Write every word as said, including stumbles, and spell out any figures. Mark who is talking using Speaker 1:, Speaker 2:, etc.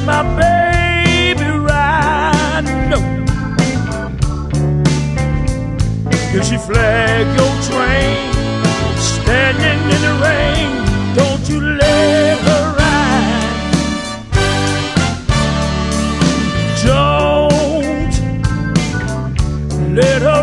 Speaker 1: my baby ride. No. If she flag your train, standing in the rain, don't you let her ride. Don't let her